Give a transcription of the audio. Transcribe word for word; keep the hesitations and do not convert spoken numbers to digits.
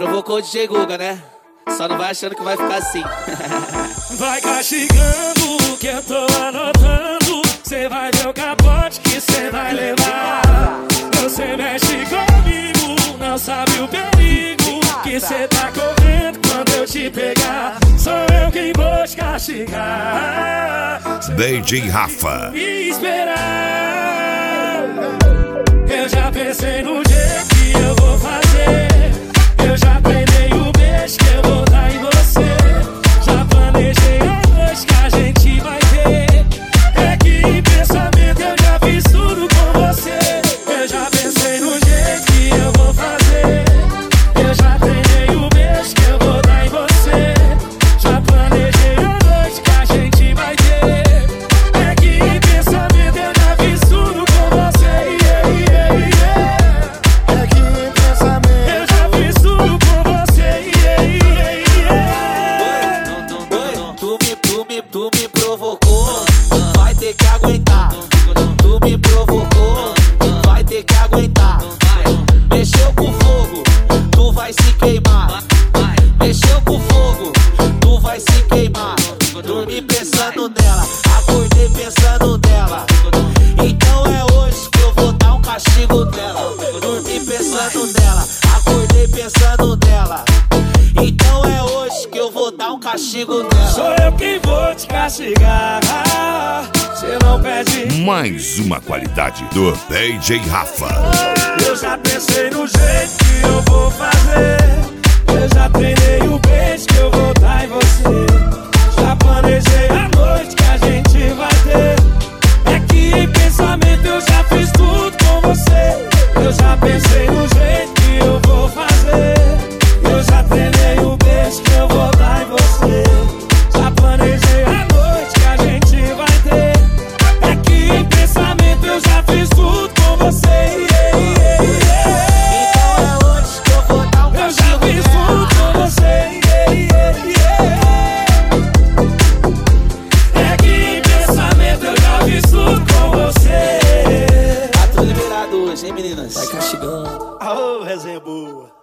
Provocou o D J Guga, né? Só não vai achando que vai ficar assim. Vai castigando que eu tô anotando. Cê vai ver o capote que cê vai levar. Você mexe comigo, não sabe o perigo que cê tá correndo quando eu te pegar. Sou eu quem vou te castigar. D J Rafa. Me esperar. Eu já pensei no jeito que eu vou fazer. Eu já treinei o beijo que eu vou dar em você. Já planejei a noite que a gente vai ter. É que em pensamento eu já fiz tudo com você. Eu já pensei no jeito que eu vou fazer. Eu já treinei o beijo que eu vou dar em você. Já planejei a noite que a gente vai ter. É que em pensamento eu já fiz tudo com você. Yeah, yeah, yeah. É que em pensamento eu já fiz tudo com você. Yeah, yeah, yeah. Tu me, tu me, tu me provocou, vai ter que aguentar. Tu me provocou, vai ter que aguentar. Mexeu com fogo, tu vai se queimar. Mexeu com fogo, tu vai se queimar. Dormi pensando nela, acordei pensando nela. Então é hoje que eu vou dar um castigo nela. Dormi pensando nela, acordei pensando nela. Então é hoje que eu vou dar um castigo nela. Sou eu quem vou te castigar. Cê não pede. Mais uma qualidade do D J Rafa. Eu já pensei no jeito que eu vou fazer. Eu já treinei o beijo que eu vou dar em você. Já planejei a noite que a gente vai ter. É que em pensamento eu já fiz tudo com você. Eu já pensei no jeito que eu vou fazer. Eu já treinei o beijo que eu vou dar em você. Já planejei a noite que a gente vai ter. É que em pensamento eu já fiz tudo com você. Yeah, yeah, yeah. Então é hoje que eu vou dar um Eu já castigo fiz nela. tudo com você. Yeah, yeah, yeah. É que em pensamento eu já fiz tudo com você. Tá tudo liberado hoje, hein, meninas? vai castigando. Aô, resenha boa.